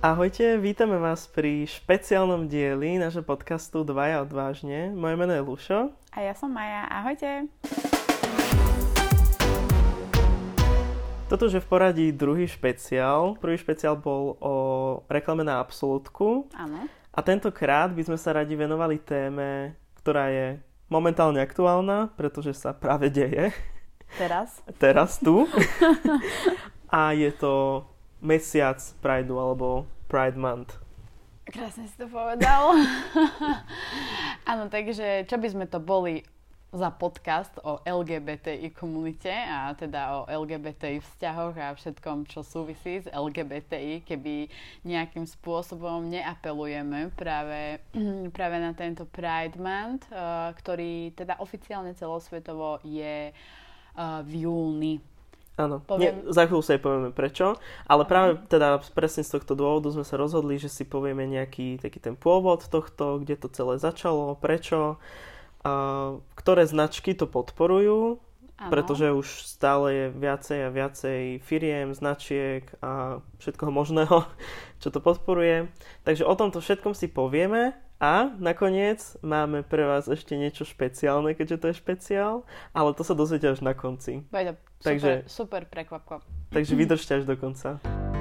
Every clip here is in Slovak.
Ahojte, vítame vás pri špeciálnom dieli nášho podcastu Dvaja odvážne. Moje meno je Lušo. A ja som Maja. Ahojte. Toto už je v poradí druhý špeciál. Prvý špeciál bol o reklame na Absolútku. Áno. A tentokrát by sme sa radi venovali téme, ktorá je momentálne aktuálna, pretože sa práve deje. Teraz tu. A je to mesiac Prideu alebo Pride Month. Krásne si to povedal. Áno, takže čo by sme to boli za podcast o LGBTI komunite a teda o LGBTI vzťahoch a všetkom, čo súvisí s LGBTI, keby nejakým spôsobom neapelujeme práve na tento Pride Month, ktorý teda oficiálne celosvetovo je v júni. Áno, za chvíľu sa aj povieme prečo, ale práve teda presne z tohto dôvodu sme sa rozhodli, že si povieme nejaký taký ten pôvod tohto, kde to celé začalo, prečo, ktoré značky to podporujú, pretože už stále je viacej a viacej firiem, značiek a všetkoho možného, čo to podporuje. Takže o tomto všetkom si povieme. A nakoniec máme pre vás ešte niečo špeciálne, keďže to je špeciál, ale to sa dozviete až na konci. Super prekvapko. Takže vydržte až do konca.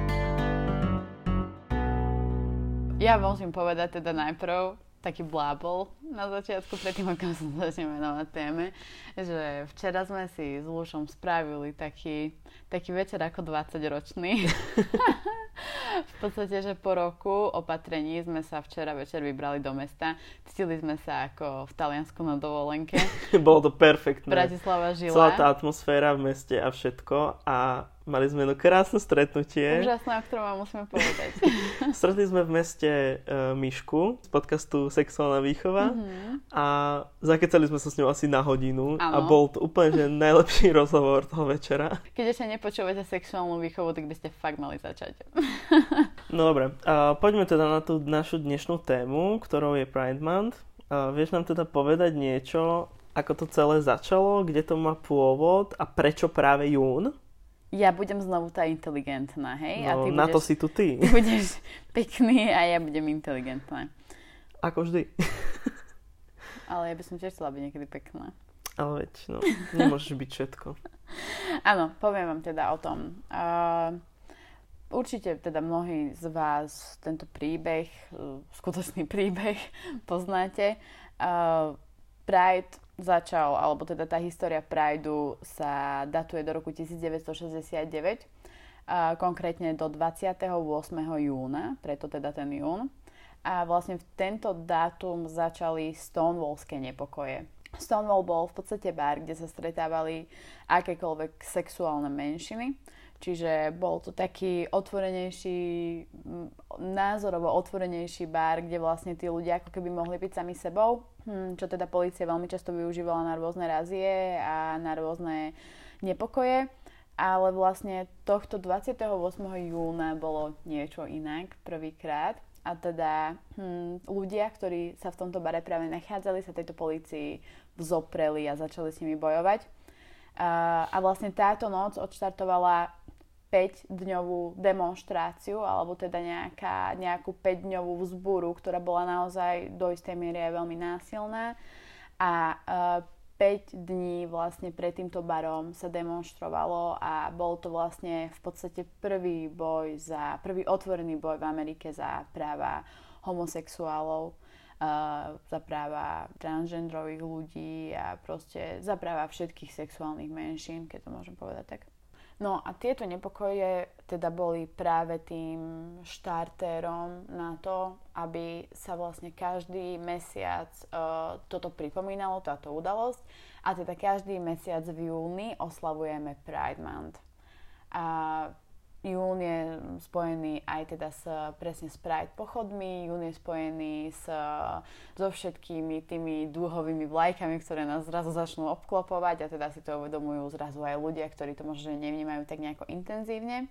Ja musím povedať teda najprv taký blábol na začiatku, predtým ako sa začneme venovať téme, že včera sme si s Lušom spravili taký večer ako 20-ročný. V podstate, že po roku opatrení sme sa včera večer vybrali do mesta. Cítili sme sa ako v Taliansku na dovolenke. Bolo to perfektné. Bratislava žila. Celá tá atmosféra v meste a všetko. A mali sme krásne stretnutie. Úžasné, o ktorom vám musíme povedať. Stretli sme v meste Mišku z podcastu Sexuálna výchova a zakecali sme sa s ňou asi na hodinu. Ano. A bol to úplne že najlepší rozhovor toho večera. Keď ešte nepočúvate sexuálnu výchovu, tak by ste fakt mali začať. No dobre, poďme teda na tú našu dnešnú tému, ktorou je Pride Month. Vieš nám teda povedať niečo, ako to celé začalo, kde to má pôvod a prečo práve jún? Ja budem znovu tá inteligentná, hej? No, a ty na to si tu ty. Ty budeš pekný a ja budem inteligentná. Ako vždy. Ale ja by som tiež chcela byť niekedy pekná. Ale veď, no, nemôžeš byť všetko. Áno, poviem vám teda o tom. Určite teda mnohí z vás tento príbeh, skutočný príbeh poznáte. Pride začal, alebo teda tá história Prideu sa datuje do roku 1969, konkrétne do 28. júna, preto teda ten jún. A vlastne v tento dátum začali stonewallské nepokoje. Stonewall bol v podstate bar, kde sa stretávali akékoľvek sexuálne menšiny. Čiže bol to taký otvorenejší, názorovo otvorenejší bar, kde vlastne tí ľudia ako keby mohli byť sami sebou, čo teda polícia veľmi často využívala na rôzne razie a na rôzne nepokoje. Ale vlastne tohto 28. júna bolo niečo inak prvýkrát. A teda ľudia, ktorí sa v tomto bare práve nachádzali, sa tejto polícii vzopreli a začali s nimi bojovať. A vlastne táto noc odštartovala 5-dňovú demonštráciu, alebo teda nejakú 5-dňovú vzburu, ktorá bola naozaj do istej miery aj veľmi násilná. A 5 dní vlastne pred týmto barom sa demonštrovalo a bol to vlastne v podstate prvý otvorený boj v Amerike za práva homosexuálov, za práva transgendrových ľudí a proste za práva všetkých sexuálnych menšín, keď to môžem povedať tak. No a tieto nepokoje teda boli práve tým štartérom na to, aby sa vlastne každý mesiac toto pripomínalo, táto udalosť. A teda každý mesiac v júni oslavujeme Pride Month. A jún je spojený aj teda presne s Pride pochodmi, jún je spojený so všetkými tými dúhovými vlajkami, ktoré nás zrazu začnú obklopovať a teda si to uvedomujú zrazu aj ľudia, ktorí to možno nevnímajú tak nejako intenzívne.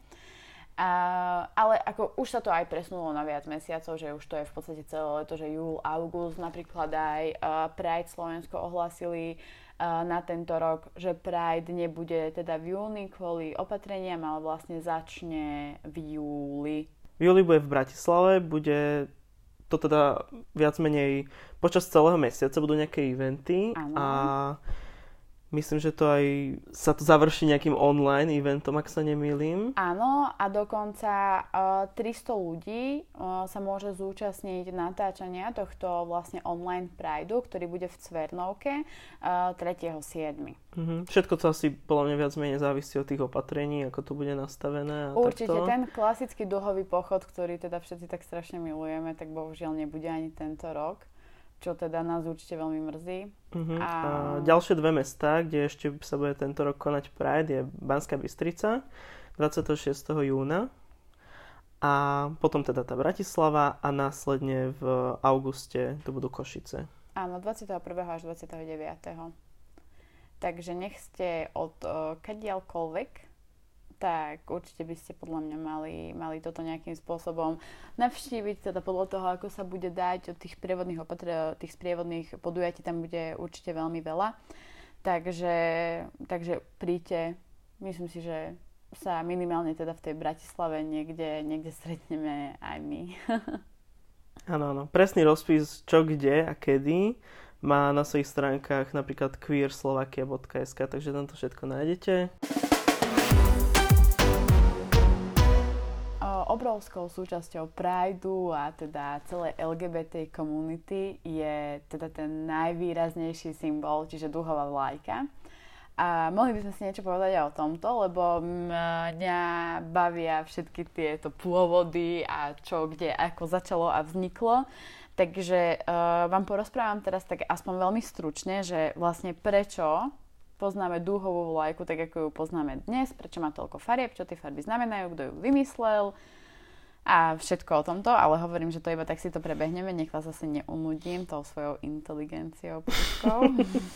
Ale ako už sa to aj presunulo na viac mesiacov, že už to je v podstate celé leto, že júl, august, napríklad aj Pride Slovensko ohlasili na tento rok, že Pride nebude teda v júni kvôli opatreniam, ale vlastne začne v júli. V júli bude v Bratislave, bude to teda viac menej počas celého mesiaca budú nejaké eventy. Áno. A myslím, že to aj sa to završí nejakým online eventom, ak sa nemýlim. Áno, a dokonca 300 ľudí sa môže zúčastniť natáčania tohto vlastne online Prideu, ktorý bude v Cvernovke 3.7. Všetko to asi podľa mňa viac menej závisí od tých opatrení, ako to bude nastavené. A určite, takto. Ten klasický duhový pochod, ktorý teda všetci tak strašne milujeme, tak bohužiaľ nebude ani tento rok, čo teda nás určite veľmi mrzí. A ďalšie 2 mestá, kde ešte sa bude tento rok konať Pride, je Banská Bystrica 26. júna a potom teda tá Bratislava a následne v auguste to budú Košice. Áno, 21. až 29. Takže nech ste od kadiaľkoľvek, tak určite by ste podľa mňa mali toto nejakým spôsobom navštíviť, teda podľa toho, ako sa bude dať od tých sprievodných podujatí, tam bude určite veľmi veľa. Takže príďte, myslím si, že sa minimálne teda v tej Bratislave niekde stretneme aj my. Áno. Presný rozpis, čo, kde a kedy má na svojich stránkach napríklad queerslovakia.sk, takže tam to všetko nájdete. Obrovskou súčasťou Prideu a teda celej LGBT komunity je teda ten najvýraznejší symbol, čiže duhová vlajka. A mohli by sme si niečo povedať aj o tomto, lebo mňa bavia všetky tieto pôvody a čo, kde, ako začalo a vzniklo. Takže vám porozprávam teraz tak aspoň veľmi stručne, že vlastne prečo poznáme duhovú vlajku tak, ako ju poznáme dnes, prečo má toľko farieb, čo tie farby znamenajú, kto ju vymyslel a všetko o tomto, ale hovorím, že to iba tak si to prebehneme, nech vás zase neunudím tou svojou inteligenciou prúdkou.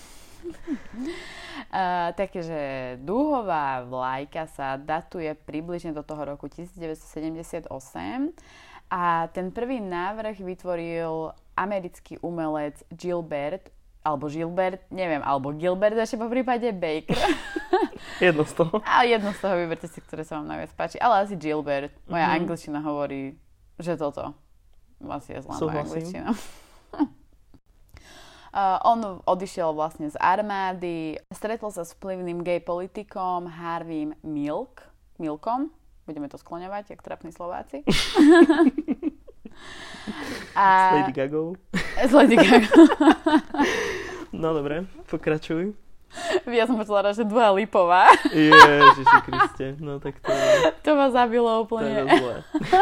Takže duhová vlajka sa datuje približne do toho roku 1978 a ten prvý návrh vytvoril americký umelec Gilbert, alebo Gilbert ešte po prípade Baker. Jedno z toho. A jedno z toho vyberte si, ktoré sa vám najviac páči. Ale asi Gilbert. Moja angličtina hovorí, že toto asi je zlá moja angličtina. On odišiel vlastne z armády, stretol sa s vplyvným gay politikom Harveym Milkom. Budeme to skloňovať, jak trapní Slováci. S Lady Gagou. No dobre, pokračuj. Ja som počula, že Dua Lipová. Ježiši Kriste, no tak to je... To ma zabilo úplne. To je zlé.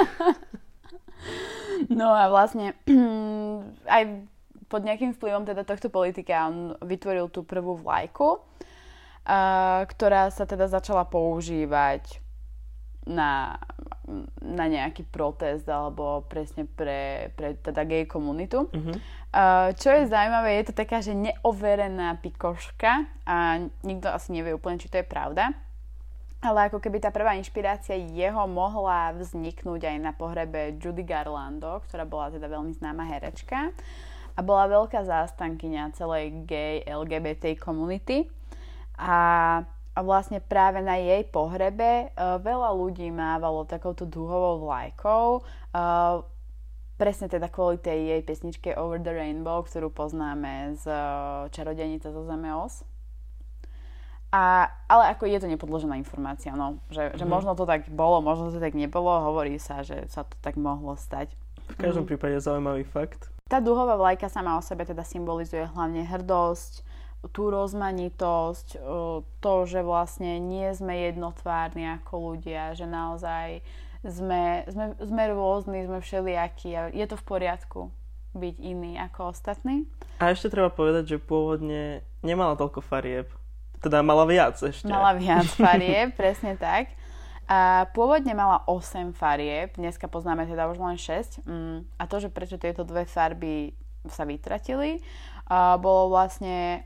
No a vlastne aj pod nejakým vplyvom teda tohto politika on vytvoril tú prvú vlajku, ktorá sa teda začala používať na nejaký protest alebo presne pre teda gay komunitu. Čo je zaujímavé, je to taká, že neoverená pikoška a nikto asi nevie úplne, či to je pravda. Ale ako keby tá prvá inšpirácia jeho mohla vzniknúť aj na pohrebe Judy Garlando, ktorá bola teda veľmi známa herečka a bola veľká zástankyňa celej gay LGBT komunity. A vlastne práve na jej pohrebe veľa ľudí mávalo takouto duhovou vlajkou. Presne teda kvôli tej jej pesničke Over the Rainbow, ktorú poznáme z Čarodejnice zo Zeme Oz. Ale ako je to nepodložená informácia, no, že možno to tak bolo, možno to tak nebolo, hovorí sa, že sa to tak mohlo stať. V každom prípade zaujímavý fakt. Tá duhová vlajka sama o sebe teda symbolizuje hlavne hrdosť, tú rozmanitosť, to, že vlastne nie sme jednotvárni ako ľudia, že naozaj sme rôzni, sme všelijakí a je to v poriadku byť iný ako ostatní. A ešte treba povedať, že pôvodne nemala toľko farieb. Teda mala viac ešte. Mala viac farieb, presne tak. A pôvodne mala 8 farieb, dneska poznáme teda už len 6. A to, že prečo tieto dve farby sa vytratili, bolo vlastne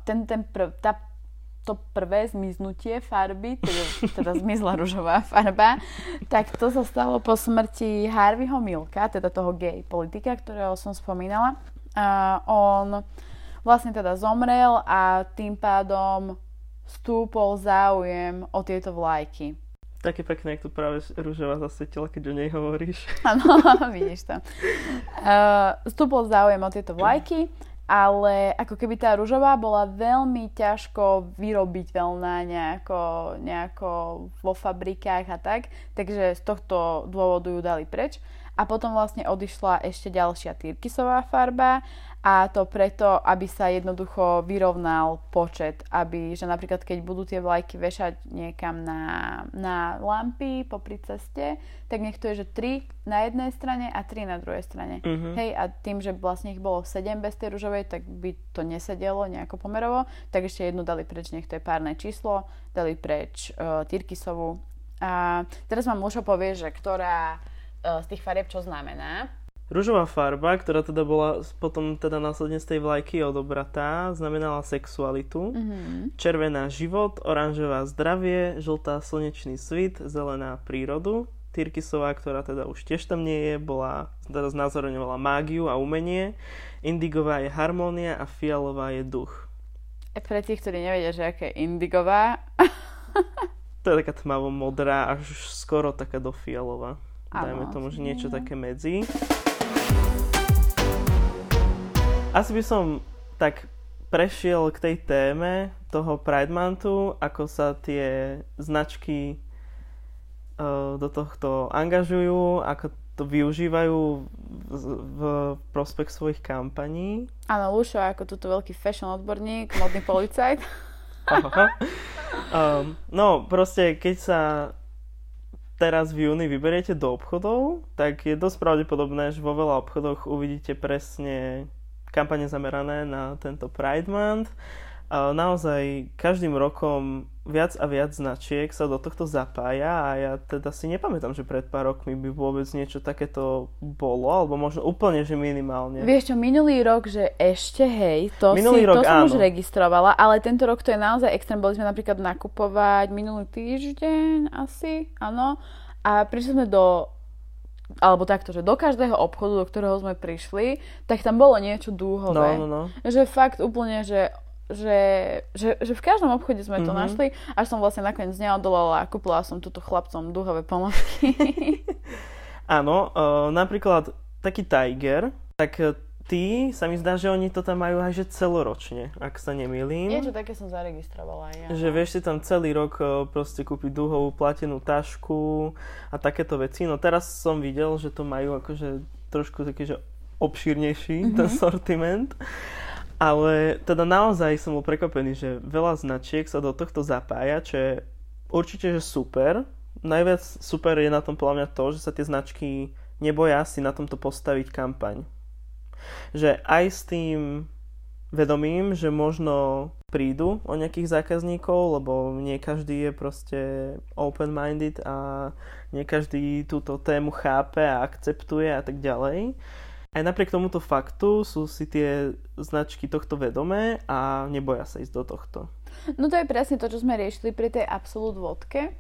to prvé zmiznutie farby, teda zmizla ružová farba, tak to sa stalo po smrti Harveyho Milka, teda toho gay politika, ktorého som spomínala. On vlastne teda zomrel a tým pádom stúpol záujem o tieto vlajky. Také pekné, jak tu práve ružová zasvietila, keď o nej hovoríš. Áno, vidíš to. Vstúpol záujem o tieto vlajky, ale ako keby tá ružová bola veľmi ťažko vyrobiť veľná nejako vo fabrikách a tak, takže z tohto dôvodu ju dali preč. A potom vlastne odišla ešte ďalšia tyrkysová farba a to preto, aby sa jednoducho vyrovnal počet, že napríklad keď budú tie vlajky vešať niekam na lampy popri ceste, tak nech to je, že 3 na jednej strane a 3 na druhej strane. Hej, a tým, že vlastne ich bolo 7 bez tej ružovej, tak by to nesedelo nejako pomerovo, tak ešte jednu dali preč, nech to je párne číslo, dali preč tyrkysovú. A teraz vám Lušo povie, že ktorá z tých farieb čo znamená. Ružová farba, ktorá teda bola potom teda následne z tej vlajky odobratá, znamenala sexualitu. Červená život, oranžová zdravie, žltá slnečný svit, zelená prírodu. Tyrkysová, ktorá teda už tiež tam nie je, teda znázorňovala mágiu a umenie. Indigová je harmónia a fialová je duch. Pre tých, ktorí nevedia, že aké je indigová. To je taká tmavo modrá, až skoro taká do fialová. Dajme tomu, že niečo také medzi. Asi by som tak prešiel k tej téme toho Pride Monthu, ako sa tie značky do tohto angažujú, ako to využívajú v prospech svojich kampaní. Áno, Lušo, ako túto veľký fashion odborník, modný policajt. No, proste, keď sa teraz v júni vyberiete do obchodov, tak je dosť pravdepodobné, že vo veľa obchodoch uvidíte presne kampane zamerané na tento Pride Month. Naozaj každým rokom viac a viac značiek sa do tohto zapája a ja teda si nepamätám, že pred pár rokmi by vôbec niečo takéto bolo, alebo možno úplne, že minimálne. Vieš čo, minulý rok, že ešte to som už registrovala, ale tento rok to je naozaj extrém. Boli sme napríklad nakupovať minulý týždeň asi, áno, a prišli sme alebo takto, že do každého obchodu, do ktorého sme prišli, tak tam bolo niečo dúhové. No. Že fakt úplne, že v každom obchode sme to našli, až som vlastne nakoniec neodolala a kúpila som túto chlapcom dúhové ponožky. Áno, napríklad taký Tiger, tak tí, sa mi zdá, že oni to tam majú aj že celoročne, ak sa nemýlim. Niečo také som zaregistrovala aj ja. Že vieš si tam celý rok proste kúpiť dúhovú platenú tašku a takéto veci. No teraz som videl, že to majú akože trošku taký, že obšírnejší ten sortiment. Ale teda naozaj som bol prekvapený, že veľa značiek sa do tohto zapája, čo je určite, že super. Najviac super je na tom podľa mňa to, že sa tie značky neboja si na tomto postaviť kampaň. Že aj s tým vedomím, že možno prídu o nejakých zákazníkov, lebo nie každý je proste open-minded a nie každý túto tému chápe a akceptuje a tak ďalej. Aj napriek tomuto faktu sú si tie značky tohto vedomé a neboja sa ísť do tohto. No to je presne to, čo sme riešili pri tej Absolut vodke,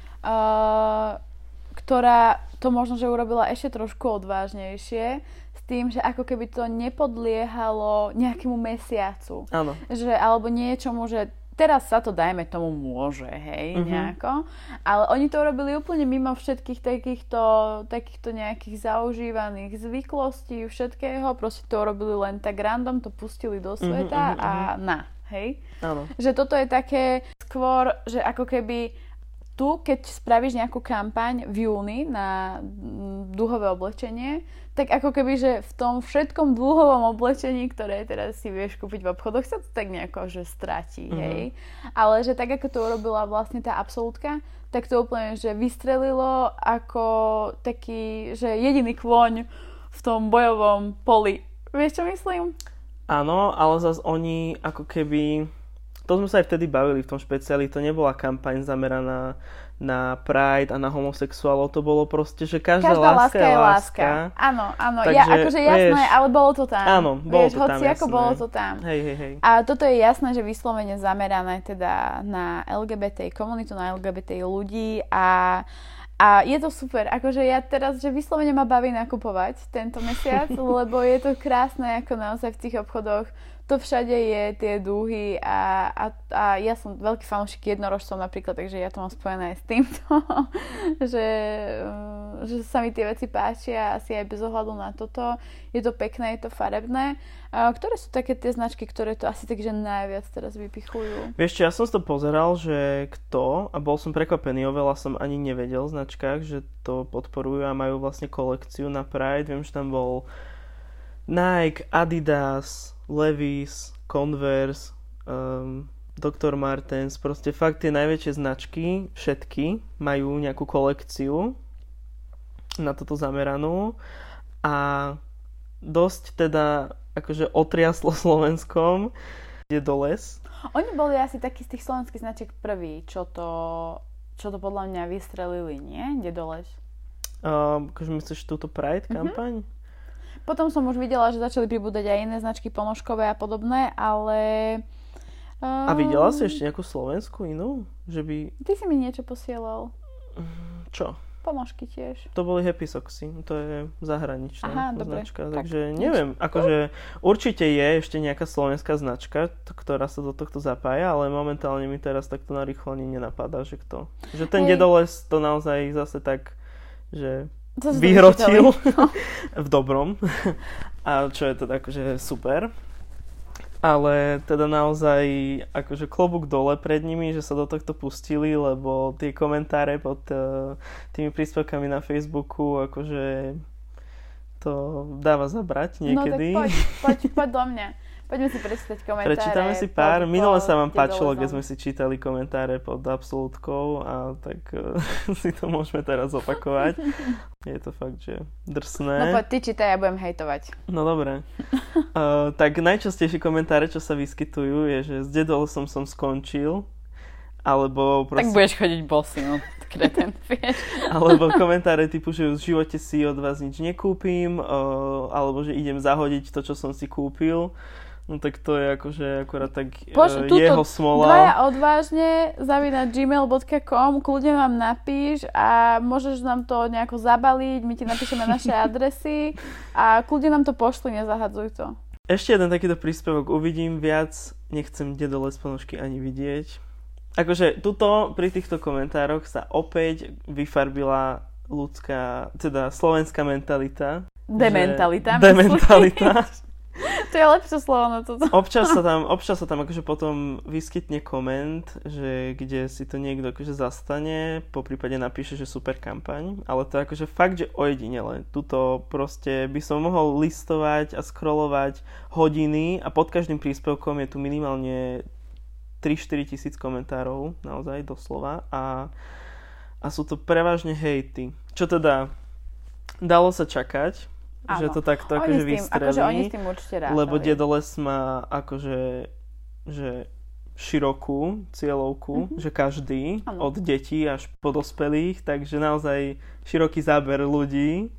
ktorá to možno, že urobila ešte trošku odvážnejšie, s tým, že ako keby to nepodliehalo nejakému mesiacu. Áno. Že, alebo niečomu, že teraz sa to, dajme tomu, môže, hej, nejako. Ale oni to robili úplne mimo všetkých takýchto nejakých zaužívaných zvyklostí, všetkého. Proste to robili len tak random, to pustili do sveta hej. Áno. Že toto je také skôr, že ako keby tu, keď spravíš nejakú kampaň v júni na dúhové oblečenie, tak ako keby, že v tom všetkom dúhovom oblečení, ktoré teraz si vieš kúpiť v obchodoch, sa to tak nejako, že stratí, hej. Ale že tak, ako to urobila vlastne tá Absolutka, tak to úplne, že vystrelilo ako taký, že jediný kôň v tom bojovom poli. Vieš, čo myslím? Áno, ale zase oni ako keby... To sme sa aj vtedy bavili v tom špeciáli, to nebola kampaň zameraná na Pride a na homosexuálov, to bolo proste, že každá láska je láska. Áno, takže, akože jasné, ale bolo to tam. Áno, bolo to tam, jasné. Bolo to tam. Hej. A toto je jasné, že vyslovene zamerané teda na LGBT komunitu, na LGBT ľudí a A je to super, akože ja teraz, že vyslovene ma baví nakupovať tento mesiac, lebo je to krásne, ako naozaj v tých obchodoch to všade je, tie dúhy a ja som veľký fanúšik jednorožcov napríklad, takže ja to mám spojené aj s týmto, že sa mi tie veci páčia asi aj bez ohľadu na toto. Je to pekné, je to farebné. Ktoré sú také tie značky, ktoré to asi takže najviac teraz vypichujú? Vieš čo, ja som si to pozeral, že kto, a bol som prekvapený, oveľa som ani nevedel v značkách, že to podporujú a majú vlastne kolekciu na Pride. Viem, že tam bol Nike, Adidas, Levi's, Converse, Dr. Martens, proste fakt tie najväčšie značky, všetky majú nejakú kolekciu na toto zameranú a dosť teda akože otriaslo Slovenskom, je doles. Oni boli asi takí z tých slovenských značiek prví, čo to podľa mňa vystrelili, nie? Dedoles. Akože myslíš túto Pride kampaň? Potom som už videla, že začali pribúdať aj iné značky ponožkové a podobné, ale... A videla si ešte nejakú slovenskú inú? Že by... Ty si mi niečo posielal. Čo? Ponožky tiež. To boli Happy Soxy, to je zahraničná značka, dobre. Takže neviem, akože určite je ešte nejaká slovenská značka, ktorá sa do tohto zapája, ale momentálne mi teraz takto narýchlo ani nenapadá, že kto. Že ten Dedoles to naozaj zase tak, že... vyhrotil v dobrom. A čo je teda akože super. Ale teda naozaj akože klobúk dole pred nimi, že sa do tohto pustili, lebo tie komentáre pod tými príspevkami na Facebooku akože to dáva zabrať niekedy. No tak poď do mňa. Poďme si prečítať komentáre. Prečítame si pár. Minule sa vám páčilo, keď sme si čítali komentáre pod absolútkou a tak si to môžeme teraz opakovať. Je to fakt, že drsné. No poď, ty čítaj, ja budem hejtovať. No dobre. Tak najčastejšie komentáre, čo sa vyskytujú, je, že s Dedolesom som skončil. Alebo proste... Tak budeš chodiť bosy, no. Kreten, vieš. Alebo komentáre typu, že v živote si od vás nič nekúpim, alebo že idem zahodiť to, čo som si kúpil. No tak to je akože akurát tak jeho smola. Dvaja odvážne @gmail.com, kľudne nám napíš a môžeš nám to nejako zabaliť, my ti napíšeme naše adresy a kľudne nám to pošli, nezahadzuj to. Ešte jeden takýto príspevok uvidím viac, nechcem Dedoles ponožky ani vidieť. Akože tuto pri týchto komentároch sa opäť vyfarbila ľudská, teda slovenská mentalita. Dementalita. To je lepšie slovo na toto. Občas sa tam akože potom vyskytne koment, že kde si to niekto akože zastane, poprípade napíše, že super kampaň, ale to je akože fakt, že ojedinele. Tuto proste by som mohol listovať a scrollovať hodiny a pod každým príspevkom je tu minimálne 3-4 tisíc komentárov, naozaj doslova a sú to prevažne hejty. Čo teda dalo sa čakať, áno. Že to takto akože vystrelí, akože oni s tým určite rátali. Lebo Dedoles má akože že širokú cieľovku, že každý, od detí až po dospelých, takže naozaj široký záber ľudí.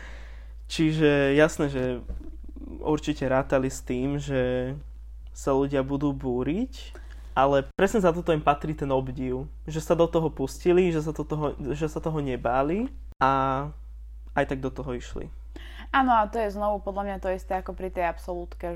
Čiže jasné, že určite rátali s tým, že sa ľudia budú búriť, ale presne za toto im patrí ten obdiv, že sa do toho pustili, že sa toho nebáli a aj tak do toho išli. Áno, a to je znovu podľa mňa to isté ako pri tej absolútke,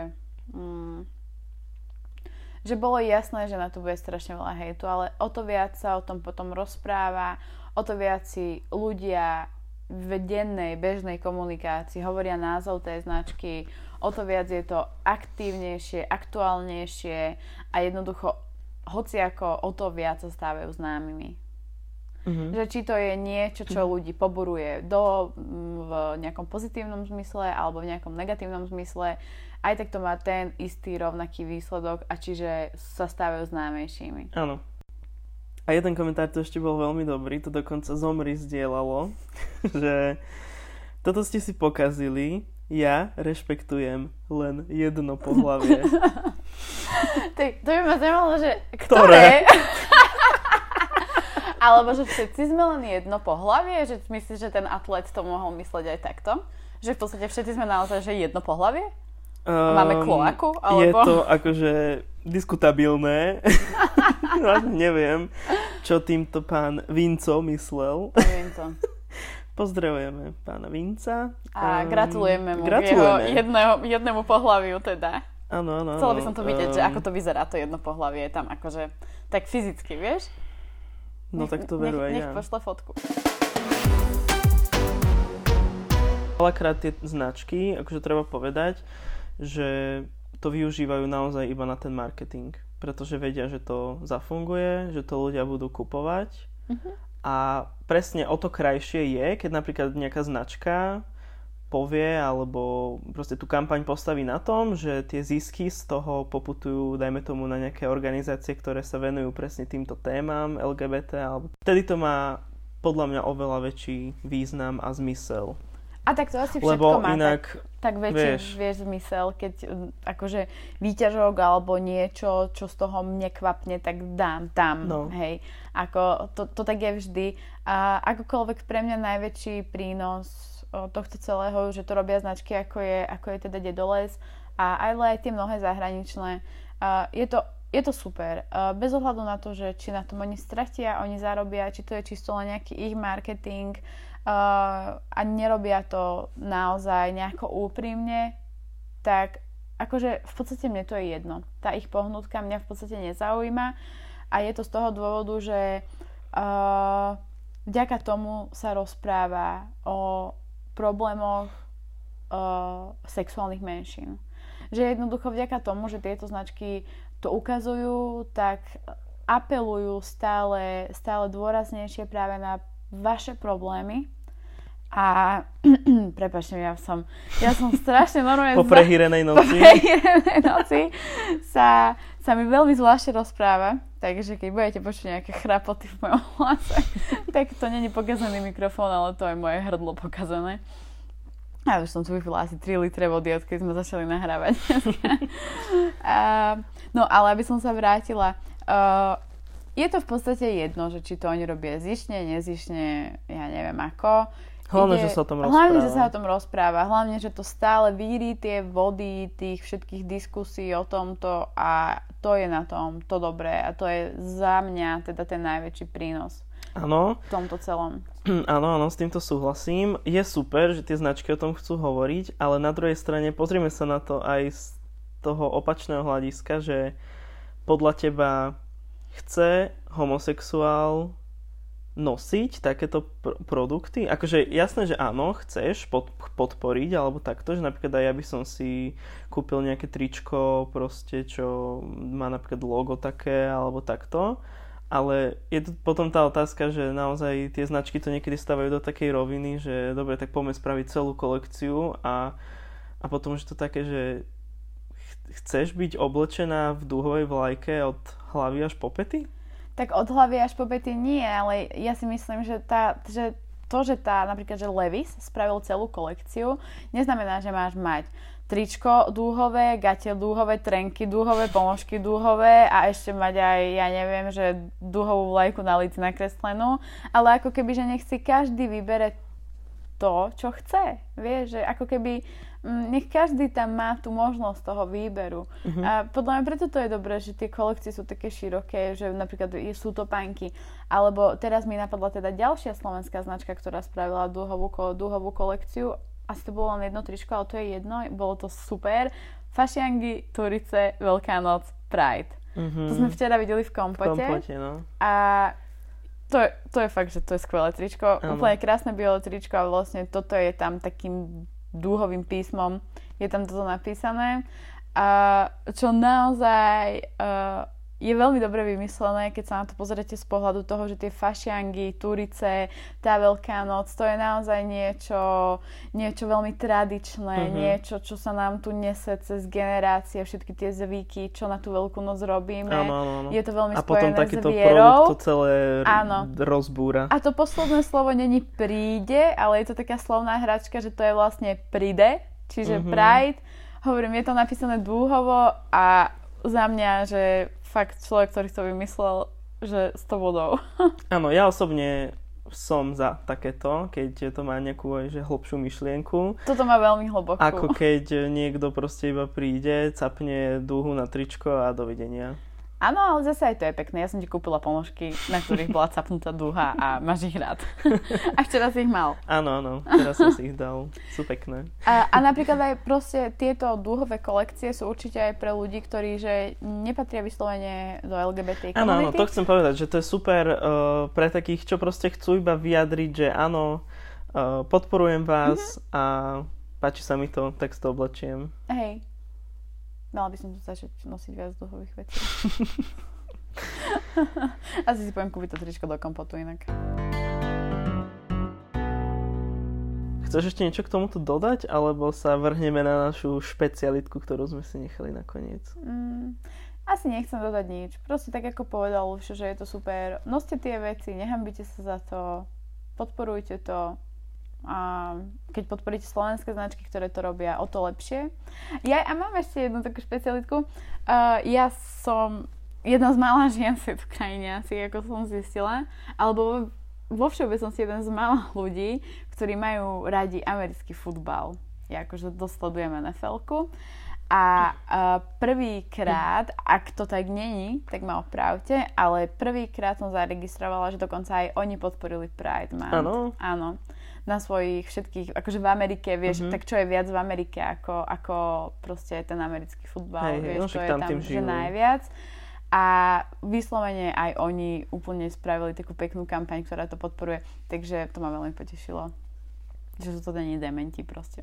že bolo jasné, že na to bude strašne veľa hejtu, ale o to viac sa o tom potom rozpráva, o to viac si ľudia v dennej, bežnej komunikácii hovoria názov tej značky, o to viac je to aktívnejšie, aktuálnejšie a jednoducho hociako o to viac sa stávajú známymi. Mm-hmm. Že či to je niečo, čo ľudí poburuje v nejakom pozitívnom zmysle alebo v nejakom negatívnom zmysle, aj tak to má ten istý rovnaký výsledok a čiže sa stávajú známejšími. Áno. A jeden komentár to ešte bol veľmi dobrý, to dokonca Zomri zdieľalo, že toto ste si pokazili, ja rešpektujem len jedno pohlavie. To by ma zaujímalo, že ktoré? Alebo že všetci sme len jedno pohlavie? Že myslíš, že ten atlet to mohol mysleť aj takto? Že v podstate všetci sme naozaj že jedno pohlavie? Máme kloaku? Alebo... Je to akože diskutabilné. Neviem. čo týmto pán Vinco myslel. Vinco. Pozdravujeme pána Vinca. A gratulujeme mu k jeho jednému pohlaviu teda. Áno. Chcela by som to vidieť, že ako to vyzerá to jedno pohlavie tam akože tak fyzicky, vieš? No tak to veru aj ja. Nech pošle fotku. Veľakrát tie značky, akože treba povedať, že to využívajú naozaj iba na ten marketing. Pretože vedia, že to zafunguje, že to ľudia budú kupovať. A presne o to krajšie je, keď napríklad nejaká značka povie, alebo proste tú kampaň postaví na tom, že tie zisky z toho poputujú, dajme tomu, na nejaké organizácie, ktoré sa venujú presne týmto témam LGBT, alebo vtedy to má podľa mňa oveľa väčší význam a zmysel. A tak to asi všetko lebo má inak, tak väčší vieš zmysel, keď akože výťažok alebo niečo, čo z toho mne kvapne, tak dám tam, hej. Ako, to tak je vždy. A akokoľvek pre mňa najväčší prínos tohto celého, že to robia značky, ako je teda Dedoles a aj tie mnohé zahraničné, je to super. Bez ohľadu na to, že či na tom oni stratia, oni zarobia, či to je čisto len nejaký ich marketing, a nerobia to naozaj nejako úprimne, tak akože v podstate mne to je jedno. Tá ich pohnutka mňa v podstate nezaujíma a je to z toho dôvodu, že vďaka tomu sa rozpráva o problémoch sexuálnych menšín. Že jednoducho vďaka tomu, že tieto značky to ukazujú, tak apelujú stále dôraznejšie práve na vaše problémy a prepáčte, ja som strašne normálne po prehýrenej noci sa mi veľmi zvláštne rozpráva, takže keď budete počuť nejaké chrapoty v mojom hlase, tak to nie je pokazaný mikrofón, ale to je moje hrdlo pokazané. Ja už som tu vypila asi 3 litre vody, odkedy sme začali nahrávať. No ale aby som sa vrátila, je to v podstate jedno, že či to oni robia zišne, nezišne, ja neviem ako. Hlavne, že sa o tom rozpráva. Hlavne, že sa o tom rozpráva. Hlavne, že to stále víri tie vody tých všetkých diskusí o tomto a to je na tom to dobré a to je za mňa teda ten najväčší prínos. Áno. V tomto celom. Áno, s týmto súhlasím. Je super, že tie značky o tom chcú hovoriť, ale na druhej strane pozrime sa na to aj z toho opačného hľadiska, že podľa teba chce homosexuál nosiť takéto produkty? Akože jasné, že áno, chceš podporiť alebo takto, že napríklad aj ja by som si kúpil nejaké tričko proste, čo má napríklad logo také alebo takto, ale je tu potom tá otázka, že naozaj tie značky to niekedy stavajú do takej roviny, že dobre, tak poďme spraviť celú kolekciu a potom už to také, že chceš byť oblečená v dúhovej vlajke od hlavy až po päty? Tak od hlavy až po päty nie, ale ja si myslím, že napríklad, že Levi's spravil celú kolekciu, neznamená, že máš mať tričko dúhové, gate dúhové, trenky dúhové, ponožky dúhové a ešte mať aj, ja neviem, že dúhovú vlajku na líci nakreslenú, ale ako keby, že nech si každý vybere to, čo chce. Vieš, že ako keby nech každý tam má tú možnosť toho výberu. Uh-huh. A podľa mňa preto to je dobré, že tie kolekcie sú také široké, že napríklad sú topánky. Alebo teraz mi napadla teda ďalšia slovenská značka, ktorá spravila dúhovú kolekciu. Asi to bolo len jedno tričko, ale to je jedno. Bolo to super. Fašiangy, Turice, Veľká noc, Pride. Uh-huh. To sme včera videli v Kompote. No. A to je fakt, že to je skvelé tričko. Ano. Úplne krásne biele tričko a vlastne toto je tam takým dúhovým písmom. Je tam toto napísané. A čo naozaj je veľmi dobre vymyslené, keď sa na to pozriete z pohľadu toho, že tie fašiangy, Turice, tá Veľká noc, to je naozaj niečo veľmi tradičné, niečo, čo sa nám tu nese cez generácie, všetky tie zvyky, čo na tú Veľkú noc robíme. Áno. Je to veľmi spojené s vierou. A potom takýto produkt to celé rozbúra. A to posledné slovo není príde, ale je to taká slovná hračka, že to je vlastne pride, čiže Pride. Hovorím, je to napísané dúhovo a za mňa, že fakt človek, ktorý to vymyslel, že 100 bodov. Áno, ja osobne som za takéto, keď to má nejakú že hlbšiu myšlienku. Toto má veľmi hlbokú. Ako keď niekto proste iba príde, capne dúhu na tričko a dovidenia. Áno, ale zase aj to je pekné. Ja som ti kúpila ponožky, na ktorých bola capnutá duha a máš ich rád. A včera si ich mal. Áno, teraz som si ich dal. Sú pekné. A napríklad aj proste tieto dúhové kolekcie sú určite aj pre ľudí, ktorí že nepatria vyslovene do LGBT komunity. Áno, to chcem povedať, že to je super pre takých, čo proste chcú iba vyjadriť, že áno, podporujem vás a páči sa mi to, tak si to oblečiem. Hej. Mala by som začať nosiť viac duhových vecí. Asi si poviem kúpiť to tričko do kompotu inak. Chceš ešte niečo k tomuto dodať, alebo sa vrhneme na našu špecialitku, ktorú sme si nechali nakoniec? Asi nechcem dodať nič. Proste tak, ako povedal Lušo, že je to super. Noste tie veci, nehambite sa za to, podporujte to. A keď podporíte slovenské značky, ktoré to robia, o to lepšie. Ja mám ešte jednu takú špecialitku. Ja som jedna z mála žien v tejto krajine, asi ako som zistila, alebo vo všeobecnosti jeden z mála ľudí, ktorí majú radi americký futbal. Ja akože dosledujem NFL-ku. A prvýkrát, ak to tak není, tak ma opravte, ale prvýkrát som zaregistrovala, že dokonca aj oni podporili Pride Month. Áno. Na svojich všetkých, akože v Amerike, vieš, tak čo je viac v Amerike ako proste ten americký futbal, vieš, čo je tam že najviac. A vyslovene aj oni úplne spravili takú peknú kampaň, ktorá to podporuje, takže to ma veľmi potešilo. Že sú to není dementi proste.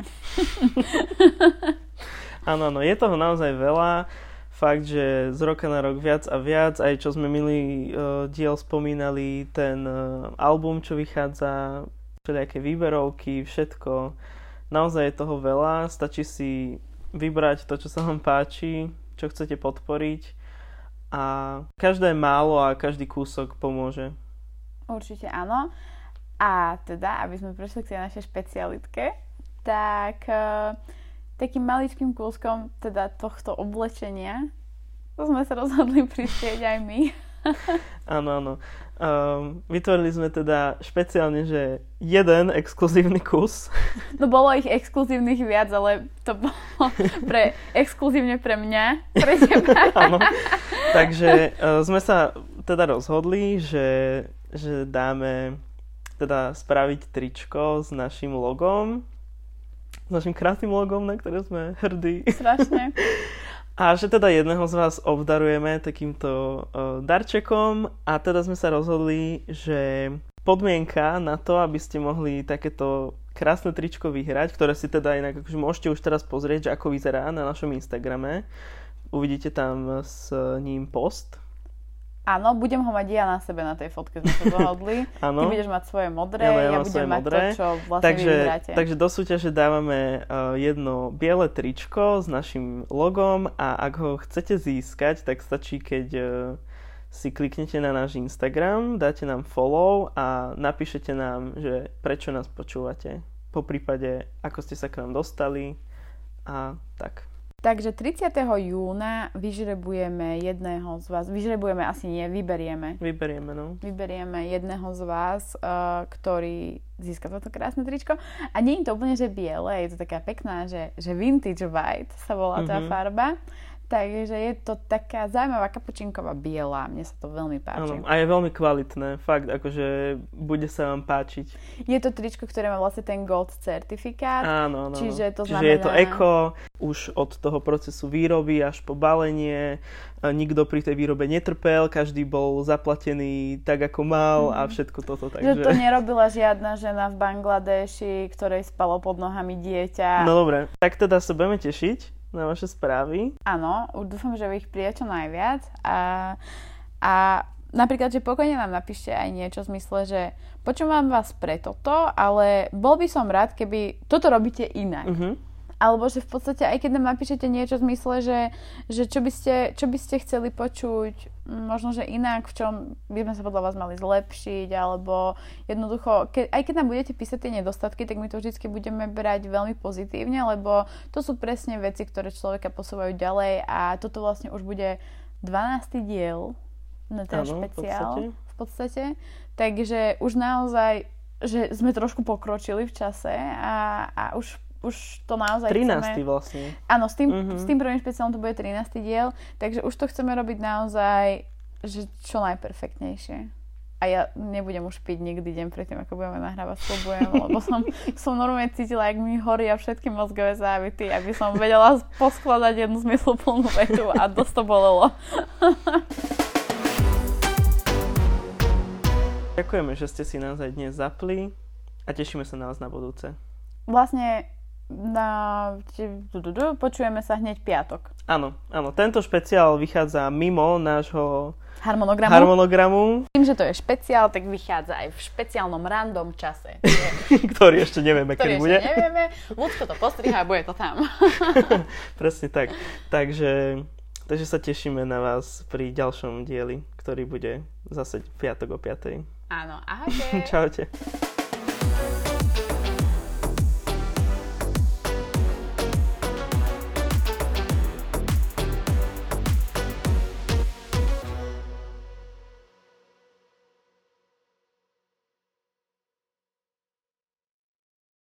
Áno, je toho naozaj veľa. Fakt, že z roka na rok viac a viac, aj čo sme minulý diel spomínali, ten album, čo vychádza, všelijaké výberovky, všetko. Naozaj je toho veľa, stačí si vybrať to, čo sa vám páči, čo chcete podporiť a každé málo a každý kúsok pomôže. Určite áno. A teda, aby sme prešli k tej našej špecialitke, tak takým maličkým kúskom teda tohto oblečenia to sme sa rozhodli prispieť aj my. Áno. Vytvorili sme teda špeciálne, že jeden exkluzívny kus. No bolo ich exkluzívnych viac, ale to bolo exkluzívne pre mňa, pre teba. Áno. Takže sme sa teda rozhodli, že dáme teda spraviť tričko s našim logom, s našim krásnym logom, na ktoré sme hrdí. Strašne. A že teda jedného z vás obdarujeme takýmto darčekom a teda sme sa rozhodli, že podmienka na to, aby ste mohli takéto krásne tričko vyhrať, ktoré si teda inak akože môžete už teraz pozrieť, že ako vyzerá na našom Instagrame. Uvidíte tam s ním post. Áno, budem ho mať ja na sebe na tej fotke, sme sa dohodli. Ty budeš mať svoje modré, ja budem mať to, čo vlastne vy vyhráte. Takže do súťaže dávame jedno biele tričko s našim logom a ak ho chcete získať, tak stačí, keď si kliknete na náš Instagram, dáte nám follow a napíšete nám, že prečo nás počúvate. Po prípade, ako ste sa k nám dostali a tak. Takže 30. júna vyžrebujeme jedného z vás, vyberieme. Vyberieme jedného z vás, ktorý získa toto krásne tričko. A nie je to úplne, že biele, je to taká pekná, že vintage white sa volá tá farba. Takže je to taká zaujímavá kapučinková biela. Mne sa to veľmi páči. Áno, a je veľmi kvalitné. Fakt, akože bude sa vám páčiť. Je to tričko, ktoré má vlastne ten gold certifikát. Áno. Čiže to znamená... Čiže je to eko, už od toho procesu výroby až po balenie. Nikto pri tej výrobe netrpel, každý bol zaplatený tak, ako mal a všetko toto. Takže... Že to nerobila žiadna žena v Bangladeši, ktorej spalo pod nohami dieťa. No dobre, tak teda sa budeme tešiť na vaše správy. Áno, dúfam, že vy ich príde čo najviac a napríklad, že pokojne nám napíšte aj niečo v zmysle, že počúvam vás pre toto, ale bol by som rád, keby toto robíte inak. Alebo že v podstate, aj keď nám napíšete niečo v zmysle, že čo by ste chceli počuť, možno, že inak, v čom by sme sa podľa vás mali zlepšiť, alebo jednoducho, aj keď nám budete písať tie nedostatky, tak my to vždy budeme brať veľmi pozitívne, lebo to sú presne veci, ktoré človeka posúvajú ďalej a toto vlastne už bude 12. diel na ten špeciál v podstate. Takže už naozaj, že sme trošku pokročili v čase a už to naozaj 13. vlastne. Áno, s tým prvým špeciálom to bude 13. diel, takže už to chceme robiť naozaj, že čo najperfektnejšie. A ja nebudem už piť nikdy deň predtým, ako budeme nahrávať, sľubujem, lebo som normálne cítila, jak mi horia všetky mozgové závity, aby som vedela poskladať jednu zmysluplnú vetu a dosť to bolelo. Ďakujeme, že ste si nás aj dnes zapli a tešíme sa na vás na budúce. Vlastne počujeme sa hneď piatok. Áno, tento špeciál vychádza mimo nášho harmonogramu. Tým, že to je špeciál, tak vychádza aj v špeciálnom random čase. Ktorý ešte nevieme, kedy bude. Nevieme. Ľudko to postriha a bude to tam. Presne tak. Takže sa tešíme na vás pri ďalšom dieli, ktorý bude zase piatok o 5:00. Áno, ahojte. Čaute.